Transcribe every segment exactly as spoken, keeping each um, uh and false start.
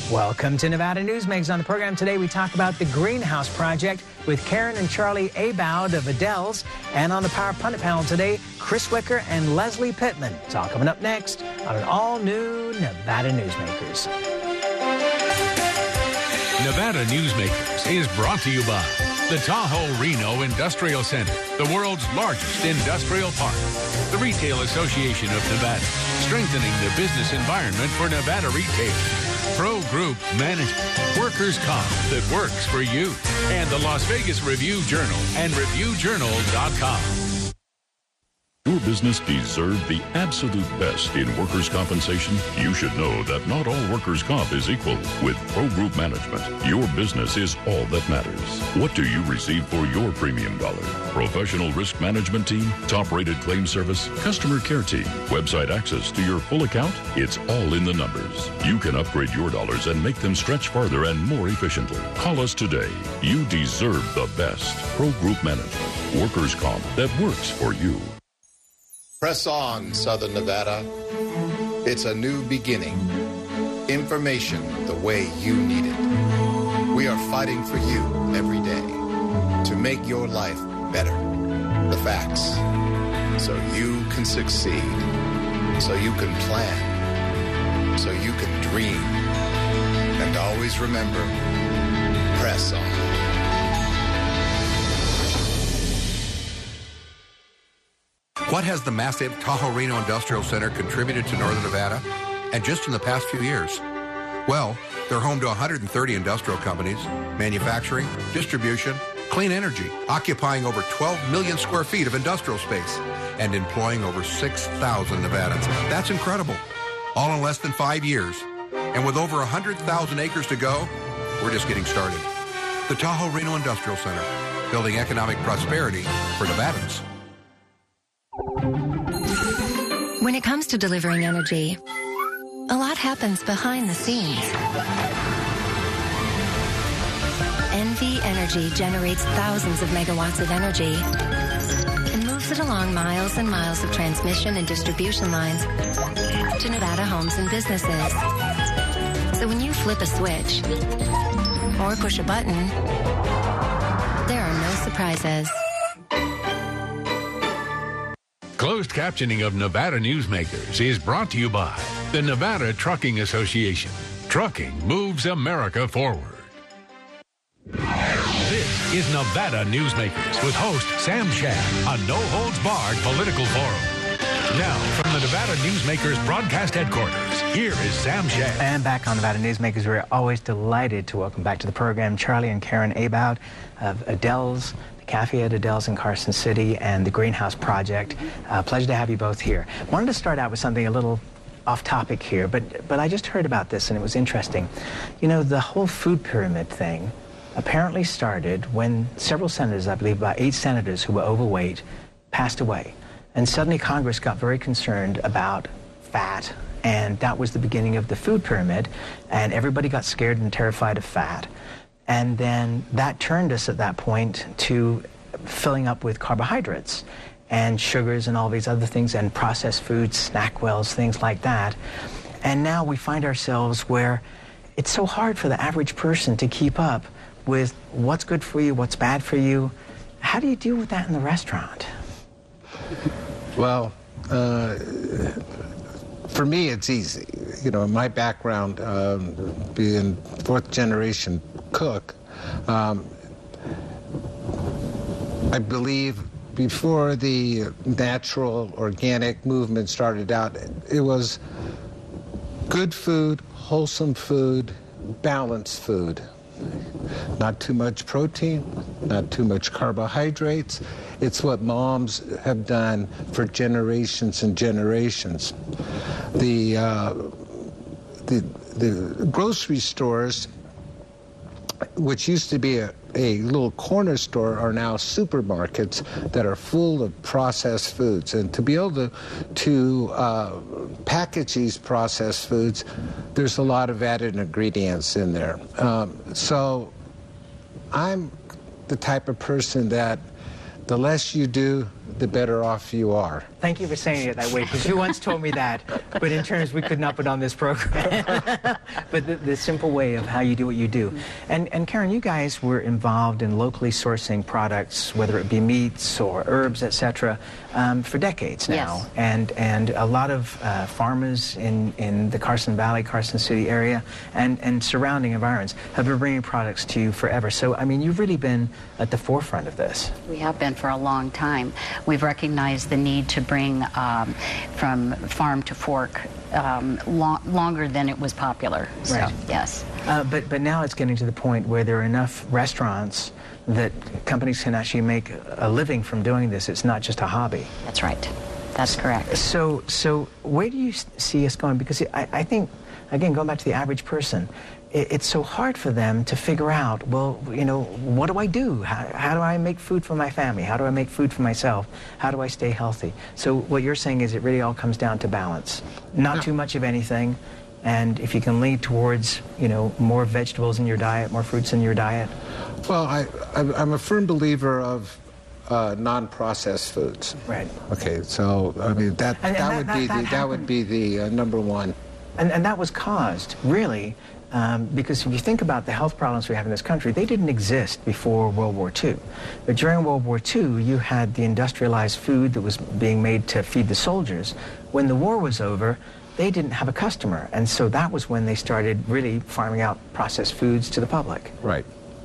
Welcome to Nevada Newsmakers. On the program today, we talk about the Greenhouse Project with Karen and Charlie Aboud of Adele's. And on the Power Pundit panel today, Chris Wicker and Leslie Pittman. It's all coming up next on an all-new Nevada Newsmakers. Nevada Newsmakers is brought to you by the Tahoe Reno Industrial Center, the world's largest industrial park. The Retail Association of Nevada, strengthening the business environment for Nevada retailers. Pro Group Management, workers' comp that works for you. And the Las Vegas Review-Journal and Review Journal dot com. Your business deserves the absolute best in workers' compensation. You should know that not all workers' comp is equal. With Pro Group Management, your business is all that matters. What do you receive for your premium dollar? Professional risk management team, top-rated claim service, customer care team, website access to your full account? It's all in the numbers. You can upgrade your dollars and make them stretch farther and more efficiently. Call us today. You deserve the best. Pro Group Management, workers' comp that works for you. Press on, Southern Nevada. It's a new beginning. Information the way you need it. We are fighting for you every day to make your life better. The facts. So you can succeed. So you can plan. So you can dream. And always remember, press on. What has the massive Tahoe Reno Industrial Center contributed to Northern Nevada? And just in the past few years? Well, they're home to one hundred thirty industrial companies, manufacturing, distribution, clean energy, occupying over twelve million square feet of industrial space, and employing over six thousand Nevadans. That's incredible. All in less than five years. And with over one hundred thousand acres to go, we're just getting started. The Tahoe Reno Industrial Center, building economic prosperity for Nevadans. When it comes to delivering energy, a lot happens behind the scenes. N V Energy generates thousands of megawatts of energy and moves it along miles and miles of transmission and distribution lines to Nevada homes and businesses. So when you flip a switch or push a button, there are no surprises. Closed captioning of Nevada Newsmakers is brought to you by the Nevada Trucking Association. Trucking moves America forward. This is Nevada Newsmakers with host Sam Shad, a no-holds-barred political forum. Now, from the Nevada Newsmakers broadcast headquarters, here is Sam Shad. And back on Nevada Newsmakers, we're always delighted to welcome back to the program Charlie and Karen Aboud of Adele's, Cafe at Adele's in Carson City, and the Greenhouse Project. Uh, pleasure to have you both here. Wanted to start out with something a little off topic here, but but I just heard about this and it was interesting. You know, the whole food pyramid thing apparently started when several senators, I believe about eight senators who were overweight, passed away. And suddenly Congress got very concerned about fat, and that was the beginning of the food pyramid, and everybody got scared and terrified of fat. And then that turned us at that point to filling up with carbohydrates and sugars and all these other things and processed foods, snack wells, things like that. And now we find ourselves where it's so hard for the average person to keep up with what's good for you, what's bad for you. How do you deal with that in the restaurant? Well, uh, for me, it's easy. You know, my background, um, being fourth generation cook, um, I believe before the natural organic movement started out, it was good food, wholesome food, balanced food. Not too much protein, not too much carbohydrates. It's what moms have done for generations and generations. The, uh, the, the grocery stores, which used to be a, a little corner store, are now supermarkets that are full of processed foods. And to be able to, to uh, package these processed foods, there's a lot of added ingredients in there. Um, so I'm the type of person that the less you do, the better off you are. Thank you for saying it that way, because you once told me that, but in terms we could not put on this program. But the, the simple way of how you do what you do. And, and Karen, you guys were involved in locally sourcing products, whether it be meats or herbs, et cetera, um, for decades now. Yes. And, and a lot of uh, farmers in, in the Carson Valley, Carson City area, and, and surrounding environs have been bringing products to you forever. So, I mean, you've really been at the forefront of this. We have been for a long time. We've recognized the need to bring um, from farm to fork um, lo longer than it was popular. So, right. Yes. Uh, but, but now it's getting to the point where there are enough restaurants that companies can actually make a living from doing this. It's not just a hobby. That's right. That's correct. So, so where do you see us going? Because I, I think, again, going back to the average person, it, it's so hard for them to figure out, well, you know, what do I do? How, how do I make food for my family? How do I make food for myself? How do I stay healthy? So what you're saying is it really all comes down to balance. Not Yeah. too much of anything. And if you can lean towards, you know, more vegetables in your diet, more fruits in your diet. Well, I, I'm I'm a firm believer of uh, non-processed foods. Right. Okay, so I mean that And- and that that- would that- be that the that would be the uh, number one. And, and that was caused, really, um, because if you think about the health problems we have in this country, they didn't exist before World War Two. But during World War Two, you had the industrialized food that was being made to feed the soldiers. When the war was over, they didn't have a customer. And so that was when they started really farming out processed foods to the public. Right.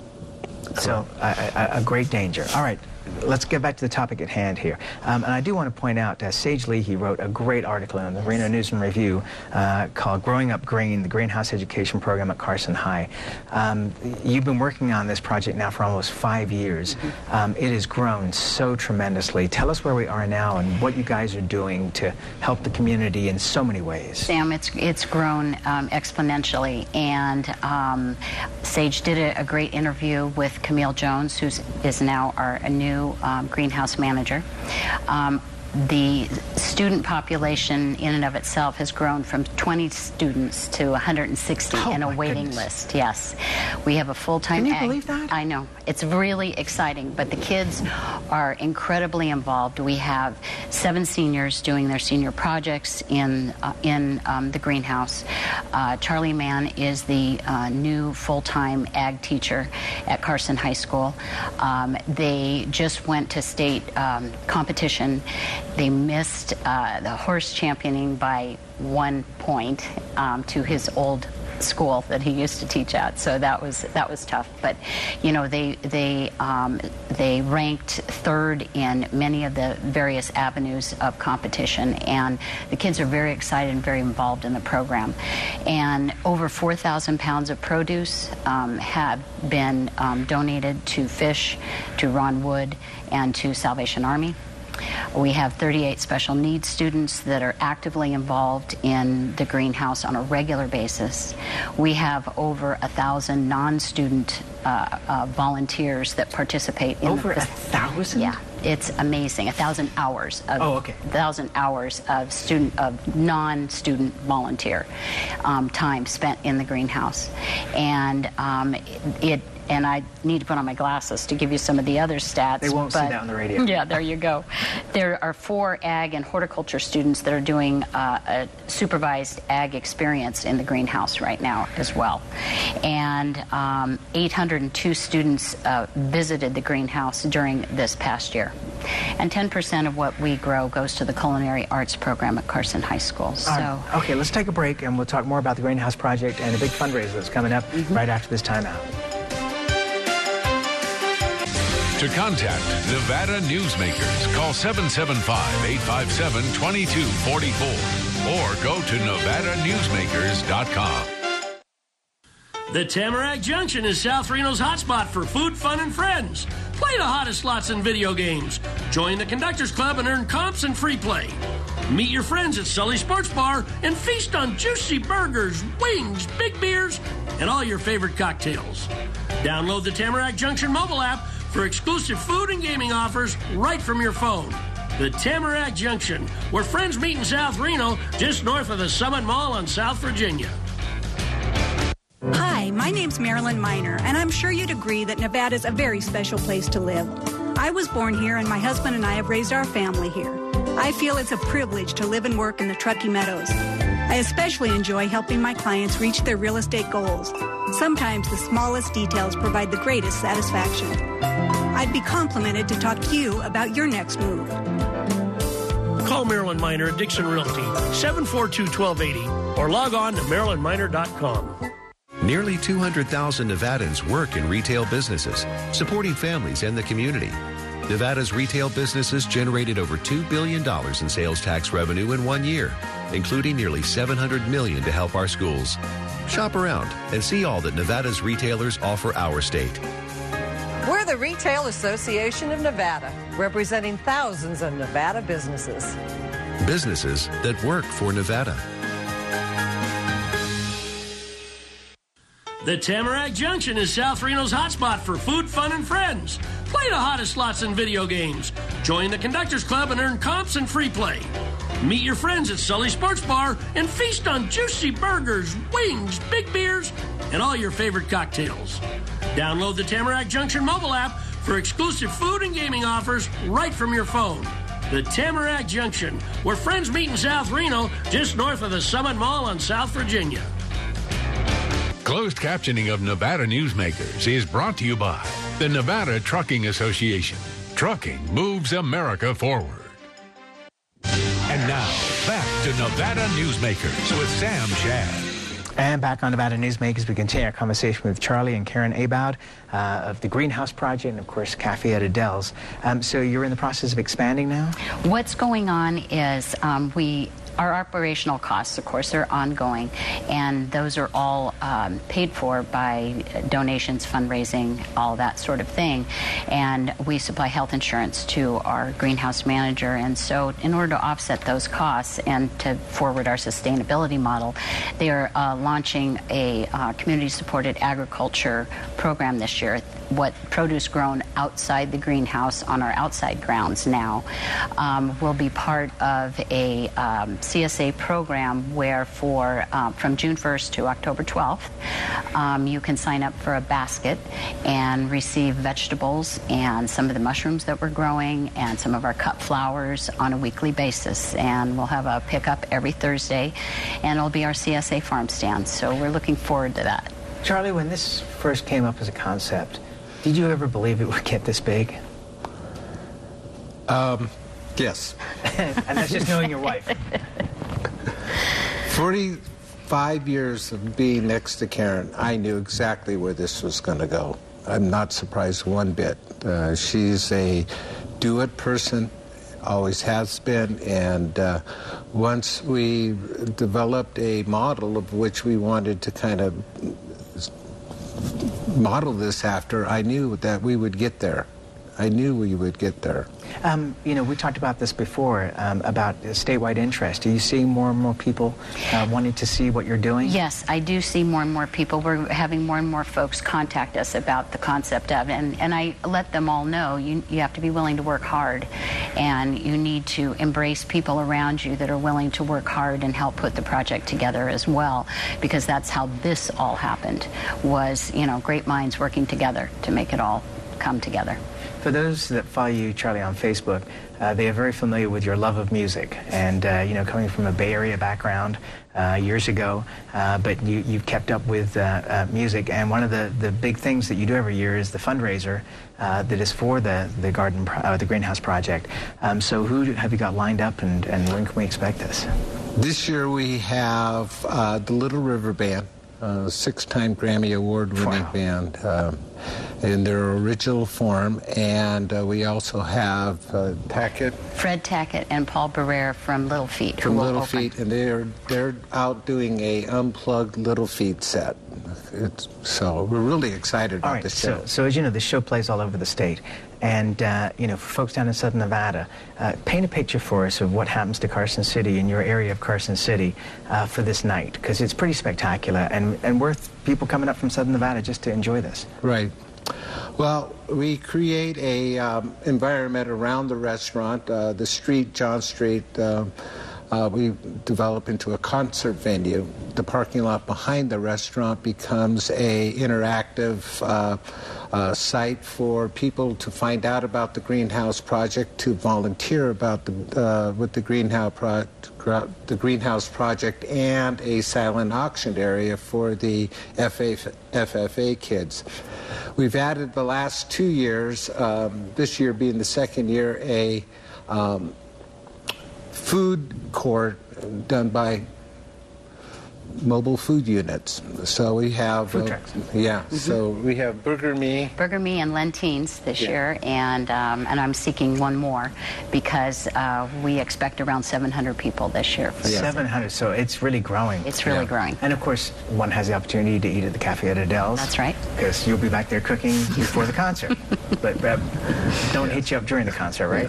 So a, a, a great danger. All right, let's get back to the topic at hand here. Um, and I do want to point out, uh, Sage Leahy wrote a great article in the Reno News and Review uh, called Growing Up Green, the Greenhouse Education Program at Carson High. Um, you've been working on this project now for almost five years. Um, it has grown so tremendously. Tell us where we are now and what you guys are doing to help the community in so many ways. Sam, it's it's grown um, exponentially, and um, Sage did a, a great interview with Camille Jones, who is now our a new um, greenhouse manager. Um, the student population in and of itself has grown from twenty students to one hundred sixty Oh, and a my waiting goodness. list. Yes, we have a full-time. Can you ag- believe that? I know. It's really exciting, but the kids are incredibly involved. We have seven seniors doing their senior projects in uh, in um, the greenhouse. Uh, Charlie Mann is the uh, new full-time ag teacher at Carson High School. Um, they just went to state um, competition. They missed uh, the horse championing by one point um, to his old school that he used to teach at, so that was that was tough. But you know, they they um, they ranked third in many of the various avenues of competition, and the kids are very excited and very involved in the program. And over four thousand pounds of produce um, have been um, donated to Fish, to Ron Wood, and to Salvation Army. We have thirty-eight special needs students that are actively involved in the greenhouse on a regular basis. We have over a thousand non-student uh, uh, volunteers that participate in Over the, a thousand? Yeah, it's amazing. A thousand hours of Oh, okay. a thousand hours of student of non-student volunteer um, time spent in the greenhouse, and um, it. And I need to put on my glasses to give you some of the other stats. They won't see but- that on the radio. Yeah, there you go. There are four ag and horticulture students that are doing uh, a supervised ag experience in the greenhouse right now as well. And um, eight hundred two students uh, visited the greenhouse during this past year. And ten percent of what we grow goes to the culinary arts program at Carson High School. So. All right. Okay, let's take a break and we'll talk more about the Greenhouse Project and a big fundraiser that's coming up Mm-hmm. right after this timeout. To contact Nevada Newsmakers, call seven seven five, eight five seven, two two four four or go to nevada newsmakers dot com. The Tamarack Junction is South Reno's hotspot for food, fun, and friends. Play the hottest slots and video games. Join the Conductors Club and earn comps and free play. Meet your friends at Sully Sports Bar and feast on juicy burgers, wings, big beers, and all your favorite cocktails. Download the Tamarack Junction mobile app for exclusive food and gaming offers right from your phone. The Tamarack Junction, where friends meet in South Reno, just north of the Summit Mall on South Virginia. Hi, my name's Marilyn Miner, and I'm sure you'd agree that Nevada's a very special place to live. I was born here, and my husband and I have raised our family here. I feel it's a privilege to live and work in the Truckee Meadows. I especially enjoy helping my clients reach their real estate goals. Sometimes the smallest details provide the greatest satisfaction. I'd be complimented to talk to you about your next move. Call Marilyn Miner at Dixon Realty, seven four two, one two eight zero, or log on to marilyn miner dot com. Nearly two hundred thousand Nevadans work in retail businesses, supporting families and the community. Nevada's retail businesses generated over two billion dollars in sales tax revenue in one year, including nearly seven hundred million dollars to help our schools. Shop around and see all that Nevada's retailers offer our state. We're the Retail Association of Nevada, representing thousands of Nevada businesses. Businesses that work for Nevada. The Tamarack Junction is South Reno's hotspot for food, fun, and friends. Play the hottest slots and video games. Join the Conductors Club and earn comps and free play. Meet your friends at Sully Sports Bar and feast on juicy burgers, wings, big beers, and all your favorite cocktails. Download the Tamarack Junction mobile app for exclusive food and gaming offers right from your phone. The Tamarack Junction, where friends meet in South Reno, just north of the Summit Mall on South Virginia. Closed captioning of Nevada Newsmakers is brought to you by the Nevada Trucking Association. Trucking moves America forward. And now, back to Nevada Newsmakers with Sam Shad. And back on Nevada Newsmakers, we continue our conversation with Charlie and Karen Aboud uh, of the Greenhouse Project and, of course, Cafe at Adele's. Um, so you're in the process of expanding now? What's going on is um, we... Our operational costs, of course, are ongoing, and those are all um, paid for by donations, fundraising, all that sort of thing. And we supply health insurance to our greenhouse manager. And so in order to offset those costs and to forward our sustainability model, they are uh, launching a uh, community-supported agriculture program this year. What produce grown outside the greenhouse on our outside grounds now um, will be part of a um, C S A program where for uh, from June first to October twelfth, um, you can sign up for a basket and receive vegetables and some of the mushrooms that we're growing and some of our cut flowers on a weekly basis. And we'll have a pickup every Thursday, and it'll be our C S A farm stand. So we're looking forward to that. Charlie, when this first came up as a concept, did you ever believe it would get this big? Um, yes. And that's just knowing your wife. forty-five years of being next to Karen, I knew exactly where this was going to go. I'm not surprised one bit. Uh, she's a do-it person, always has been, and uh, once we developed a model of which we wanted to kind of model this after, I knew that we would get there. I knew we would get there. Um, you know, we talked about this before, um, about statewide interest. Are you seeing more and more people uh, wanting to see what you're doing? Yes, I do see more and more people. We're having more and more folks contact us about the concept of it. And, and I let them all know you, you have to be willing to work hard. And you need to embrace people around you that are willing to work hard and help put the project together as well. Because that's how this all happened, was, you know, great minds working together to make it all come together. For those that follow you, Charlie, on Facebook, uh, they are very familiar with your love of music. And, uh, you know, coming from a Bay Area background uh, years ago, uh, but you, you've kept up with uh, uh, music. And one of the, the big things that you do every year is the fundraiser uh, that is for the, the garden, pro uh, the Greenhouse Project. Um, so who have you got lined up, and, and when can we expect this? This year we have uh, the Little River Band, a six-time Grammy Award-winning wow. band. Uh, in their original form, and uh, we also have uh, Tackett. Fred Tackett and Paul Barrere from Little Feat. From Little Feat, and they're they're out doing a unplugged Little Feat set. It's, so we're really excited about all right, the show. So, so as you know, the show plays all over the state, and uh, you know, for folks down in Southern Nevada, uh, paint a picture for us of what happens to Carson City in your area of Carson City uh, for this night, because it's pretty spectacular and and worth people coming up from Southern Nevada just to enjoy this. Right. Well, we create a um, environment around the restaurant, uh, the street, John Street, uh, uh, we develop into a concert venue. The parking lot behind the restaurant becomes a interactive uh, uh, site for people to find out about the Greenhouse Project, to volunteer about the uh, with the Greenhouse Project. the Greenhouse Project, and a silent auction area for the F F A kids. We've added the last two years, um, this year being the second year, a um, food court done by mobile food units. So we have food uh, trucks. Yeah. Mm-hmm. So we have Burger Me. Burger Me and Lentines this Yeah. year, and um, and I'm seeking one more because uh, we expect around seven hundred people this year. Yeah. seven hundred, so it's really growing. It's really Yeah. growing. And of course, one has the opportunity to eat at the Cafe at Adele's. That's right. Because you'll be back there cooking before the concert. But uh, don't hit you up during the concert, right?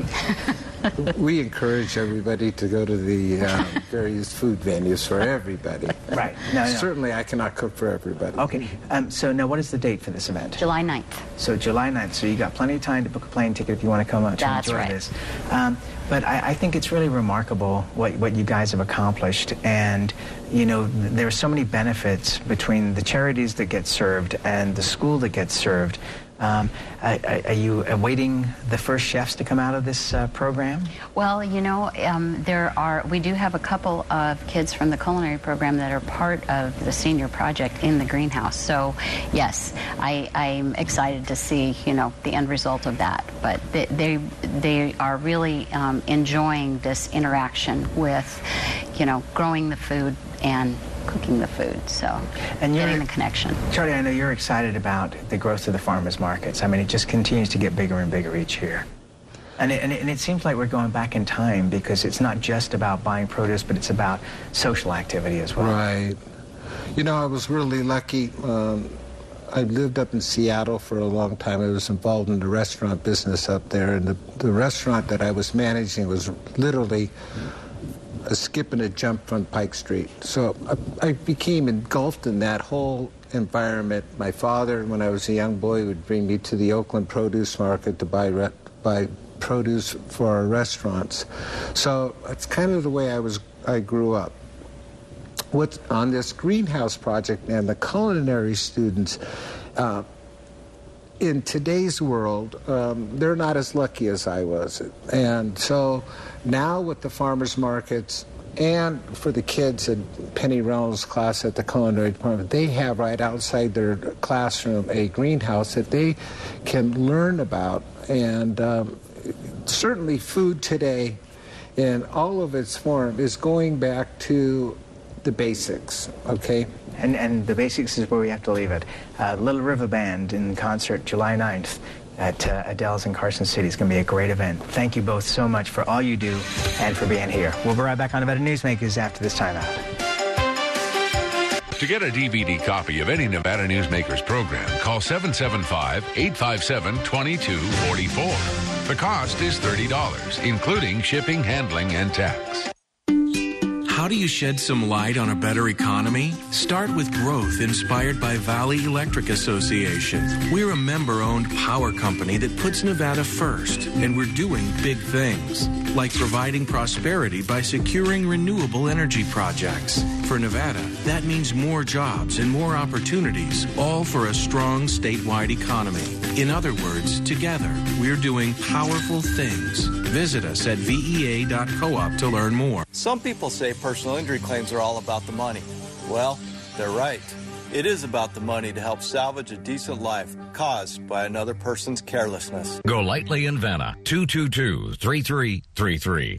We encourage everybody to go to the uh, various food venues for everybody. Right. No, no. Certainly, I cannot cook for everybody. Okay. Um, so now, what is the date for this event? July ninth. So July ninth. So you got plenty of time to book a plane ticket if you want to come out to That's enjoy right. this. Um, but I, I think it's really remarkable what what you guys have accomplished, and you know there are so many benefits between the charities that get served and the school that gets served. Um, are, are you awaiting the first chefs to come out of this uh, program? Well, you know, um, there are, we do have a couple of kids from the culinary program that are part of the senior project in the greenhouse. So, yes, I, I'm excited to see, you know, the end result of that. But they, they, they are really um, enjoying this interaction with, you know, growing the food and cooking the food, so And getting the connection. Charlie, I know you're excited about the growth of the farmers markets. I mean, it just continues to get bigger and bigger each year. And it, and it, and it seems like we're going back in time because it's not just about buying produce, but it's about social activity as well. Right. You know, I was really lucky. Um, I lived up in Seattle for a long time. I was involved in the restaurant business up there, and the, the restaurant that I was managing was literally a skip and a jump from Pike Street. So I, I became engulfed in that whole environment. My father, when I was a young boy, would bring me to the Oakland Produce Market to buy re buy produce for our restaurants. So it's kind of the way I was. I grew up. What's on this greenhouse project and the culinary students? Uh, in today's world, um, they're not as lucky as I was. And so now with the farmers markets and for the kids at Penny Reynolds' class at the culinary department, they have right outside their classroom a greenhouse that they can learn about. And um, certainly food today in all of its form is going back to the basics, okay? And, and the basics is where we have to leave it. Uh, Little River Band in concert July ninth at uh, Adele's in Carson City. It's going to be a great event. Thank you both so much for all you do and for being here. We'll be right back on Nevada Newsmakers after this timeout. To get a D V D copy of any Nevada Newsmakers program, call seven seven five, eight five seven, two two four four. The cost is thirty dollars, including shipping, handling, and tax. How do you shed some light on a better economy? Start with growth inspired by Valley Electric Association. We're a member-owned power company that puts Nevada first, and we're doing big things, like providing prosperity by securing renewable energy projects. For Nevada, that means more jobs and more opportunities, all for a strong statewide economy. In other words, together, we're doing powerful things. Visit us at V E A dot coop to learn more. Some people say personal injury claims are all about the money. Well, they're right. It is about the money to help salvage a decent life caused by another person's carelessness. Go lightly in Vanna. two two two, three three three three.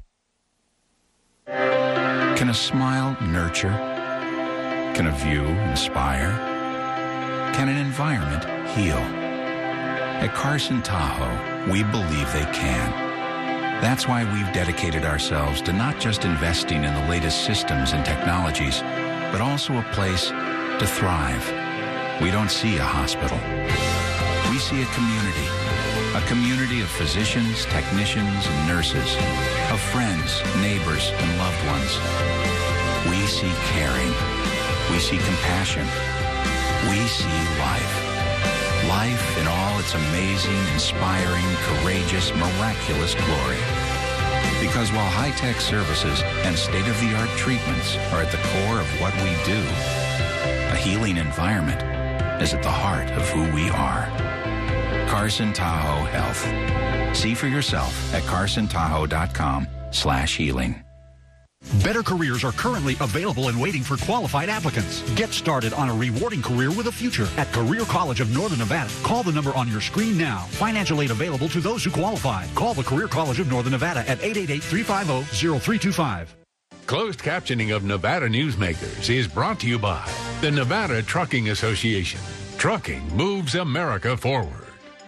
Can a smile nurture? Can a view inspire? Can an environment heal? At Carson Tahoe, we believe they can. That's why we've dedicated ourselves to not just investing in the latest systems and technologies, but also a place to thrive. We don't see a hospital. We see a community. A community of physicians, technicians, and nurses, of friends, neighbors, and loved ones. We see caring. We see compassion. We see life. Life in all its amazing, inspiring, courageous, miraculous glory. Because while high-tech services and state-of-the-art treatments are at the core of what we do, a healing environment is at the heart of who we are. Carson Tahoe Health. See for yourself at carson tahoe dot com slash healing. Better careers are currently available and waiting for qualified applicants. Get started on a rewarding career with a future at Career College of Northern Nevada. Call the number on your screen now. Financial aid available to those who qualify. Call the Career College of Northern Nevada at eight eight eight, three five zero, zero three two five. Closed captioning of Nevada Newsmakers is brought to you by the Nevada Trucking Association. Trucking moves America forward.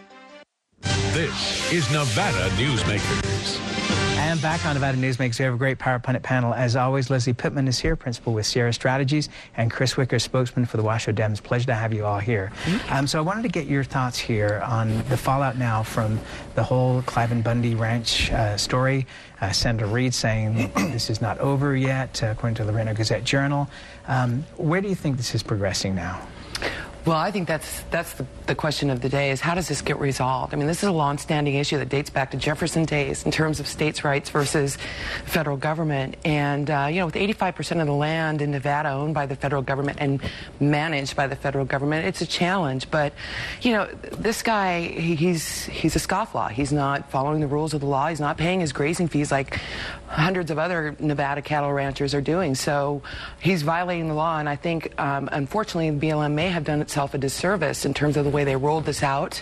This is Nevada Newsmakers. And back on Nevada Newsmakers, we have a great Power Pundit panel. As always, Leslie Pittman is here, principal with Sierra Strategies, and Chris Wicker, spokesman for the Washoe Dems. Pleasure to have you all here. Mm-hmm. um, so I wanted to get your thoughts here on the fallout now from the whole Cliven Bundy Ranch uh, story. Uh, Senator Reid saying this is not over yet, uh, according to the Reno Gazette-Journal. Um, where do you think this is progressing now? Well, I think that's that's the, the question of the day is how does this get resolved? I mean, this is a long-standing issue that dates back to Jefferson days in terms of states' rights versus federal government. And, uh, you know, with eighty-five percent of the land in Nevada owned by the federal government and managed by the federal government, it's a challenge. But, you know, this guy, he, he's, he's a scofflaw. He's not following the rules of the law. He's not paying his grazing fees like hundreds of other Nevada cattle ranchers are doing. So he's violating the law. And I think, um, unfortunately, the B L M may have done itself a disservice in terms of the way they rolled this out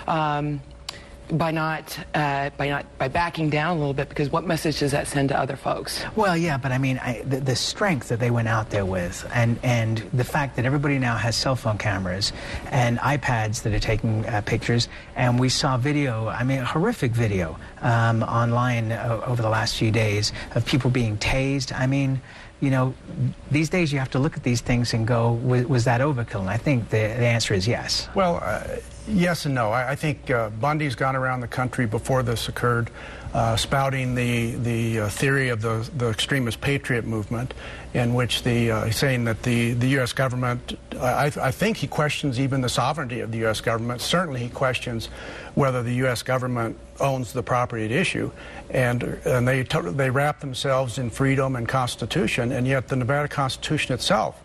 um, by not uh, by not by backing down a little bit, because what message does that send to other folks? Well, yeah, but I mean, I, the, the strength that they went out there with, and and the fact that everybody now has cell phone cameras and iPads that are taking uh, pictures, and we saw video, I mean, horrific video um, online uh, over the last few days of people being tased. I mean, you know, these days you have to look at these things and go, was, was that overkill? And I think the, the answer is yes. Well, uh, yes and no. I, I think uh, Bundy's gone around the country before this occurred, uh, spouting the the uh, theory of the the extremist patriot movement, in which the uh, saying that the the U S government, uh, I, I think he questions even the sovereignty of the U S government. Certainly, he questions whether the U S government owns the property at issue, and and they they wrap themselves in freedom and Constitution, and yet the Nevada Constitution itself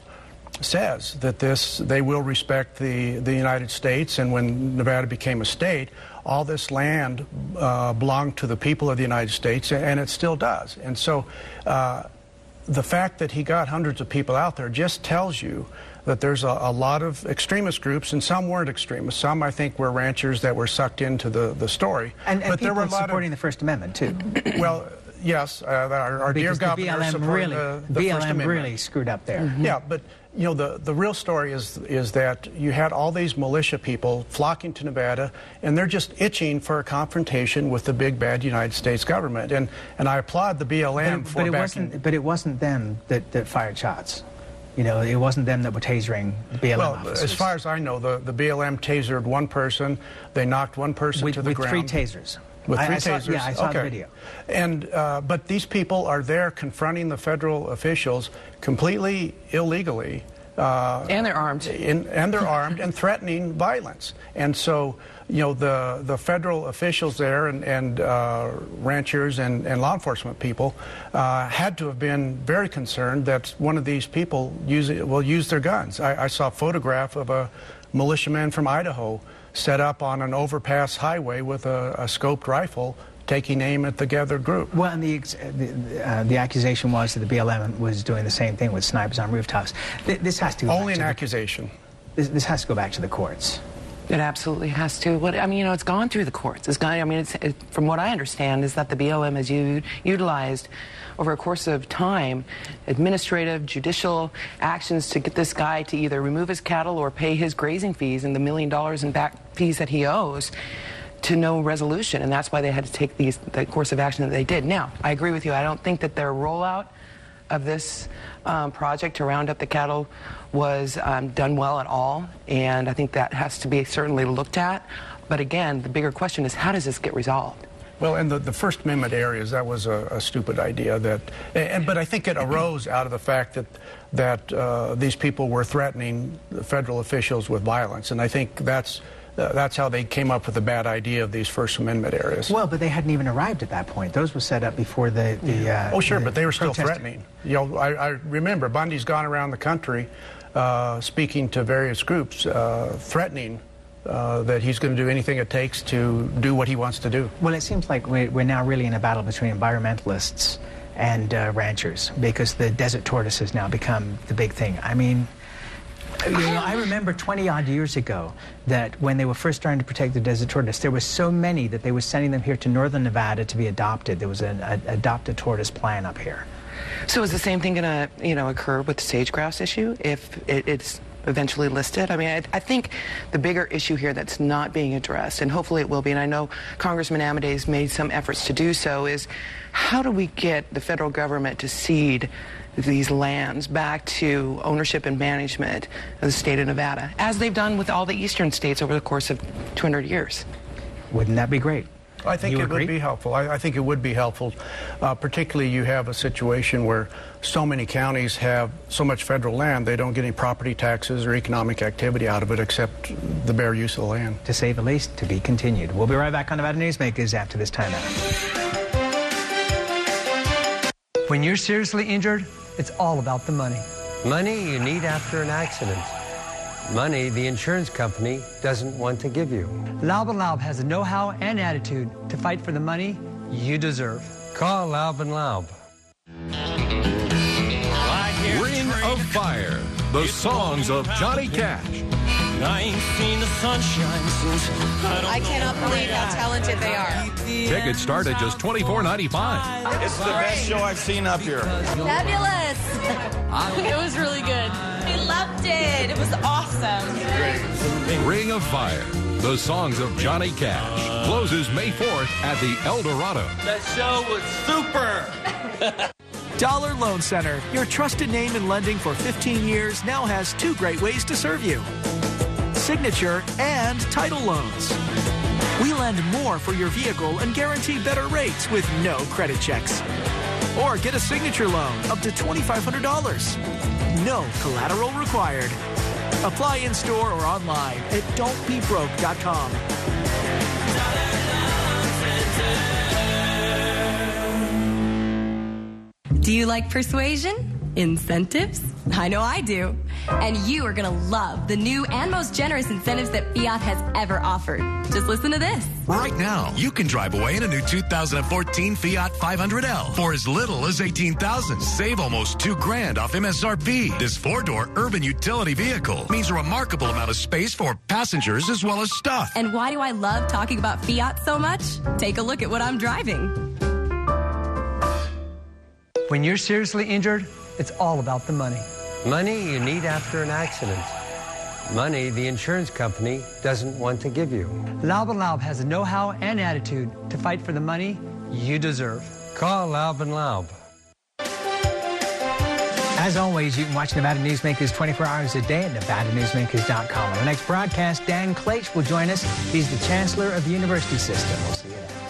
says that this they will respect the the United States, and when Nevada became a state, all this land uh, belonged to the people of the United States, and it still does. And so uh, the fact that he got hundreds of people out there just tells you that there's a, a lot of extremist groups, and some weren't extremists. Some, I think, were ranchers that were sucked into the, the story. And, and but people there were a lot supporting of, the First Amendment, too. Well, yes, uh, our, our dear because governor the B L M supported really, the, the B L M First Amendment. really screwed up there. Mm-hmm. Yeah, but you know, the, the real story is is that you had all these militia people flocking to Nevada, and they're just itching for a confrontation with the big bad United States government. And and I applaud the B L M but, for but it backing. wasn't. But it wasn't them that, that fired shots. You know, it wasn't them that were tasering the B L M well, officers. as far as I know, the, the B L M tasered one person. They knocked one person with, to the with ground. With three tasers. With three I, I saw, tasers. Yeah, I saw okay. the video. And uh, but these people are there confronting the federal officials completely illegally. Uh, and they're armed. In, and they're armed and threatening violence. And so, you know, the, the federal officials there and, and uh, ranchers and, and law enforcement people uh, had to have been very concerned that one of these people use, will use their guns. I, I saw a photograph of a militiaman from Idaho set up on an overpass highway with a, a scoped rifle, taking aim at the gathered group. Well, and the, the, uh, the accusation was that the B L M was doing the same thing with snipers on rooftops. Th this has to go only back an to accusation. The, this, this has to go back to the courts. It absolutely has to. What I mean, you know, it's gone through the courts. It's gone. I mean, it's, it, from what I understand, is that the B L M has u utilized over a course of time administrative, judicial actions to get this guy to either remove his cattle or pay his grazing fees and the million dollars in back fees that he owes, to no resolution, and that's why they had to take these the course of action that they did. Now, I agree with you. I don't think that their rollout of this um, project to round up the cattle was um, done well at all, and I think that has to be certainly looked at. But again, the bigger question is, how does this get resolved? Well, in the, the First Amendment areas, that was a, a stupid idea. That, and but I think it arose out of the fact that that uh, these people were threatening the federal officials with violence, and I think that's uh, that's how they came up with the bad idea of these First Amendment areas. Well, but they hadn't even arrived at that point. Those were set up before the... the uh, oh, sure, the but they were still protest. threatening. You know, I, I remember Bundy's gone around the country uh, speaking to various groups, uh, threatening uh, that he's going to do anything it takes to do what he wants to do. Well, it seems like we're, we're now really in a battle between environmentalists and uh, ranchers, because the desert tortoise has now become the big thing. I mean... You know, I remember twenty odd years ago that when they were first starting to protect the desert tortoise, there were so many that they were sending them here to northern Nevada to be adopted. There was an a, adopt a tortoise plan up here. So is the same thing going to, you know, occur with the sage-grouse issue if it, it's eventually listed? I mean, I, I think the bigger issue here that's not being addressed, and hopefully it will be, and I know Congressman Amadeus made some efforts to do so, is how do we get the federal government to cede these lands back to ownership and management of the state of Nevada, as they've done with all the eastern states over the course of two hundred years. Wouldn't that be great? I think you it agree? would be helpful. I, I think it would be helpful. Uh, particularly, you have a situation where so many counties have so much federal land, they don't get any property taxes or economic activity out of it except the bare use of the land. To say the least, to be continued. We'll be right back on Nevada Newsmakers after this timeout. When you're seriously injured, it's all about the money. Money you need after an accident. Money the insurance company doesn't want to give you. Laub and Laub has the know-how and attitude to fight for the money you deserve. Call Laub and Laub. Ring of Fire, the songs of Johnny Cash. I ain't seen the sunshine since I don't I cannot believe how talented they are. Tickets start at just twenty-four ninety-five. It's the best show I've seen up here. Fabulous. It was really good. We loved it. It was awesome. Ring of Fire, the songs of Johnny Cash, closes May fourth at the El Dorado. That show was super. Dollar Loan Center, your trusted name in lending for fifteen years, now has two great ways to serve you: signature and title loans. We lend more for your vehicle and guarantee better rates with no credit checks. Or get a signature loan up to twenty-five hundred dollars. No collateral required. Apply in store or online at don't be broke dot com. Do you like persuasion? Incentives? I know I do. And you are going to love the new and most generous incentives that Fiat has ever offered. Just listen to this. Right now, you can drive away in a new two thousand fourteen Fiat five hundred L for as little as eighteen thousand dollars. Save almost two grand off M S R P. This four-door urban utility vehicle means a remarkable amount of space for passengers as well as stuff. And why do I love talking about Fiat so much? Take a look at what I'm driving. When you're seriously injured, it's all about the money. Money you need after an accident. Money the insurance company doesn't want to give you. Laub and Laub has the know-how and attitude to fight for the money you deserve. Call Laub and Laub. As always, you can watch Nevada Newsmakers twenty-four hours a day at nevada newsmakers dot com. On the next broadcast, Dan Klage will join us. He's the Chancellor of the University System. We'll see you then.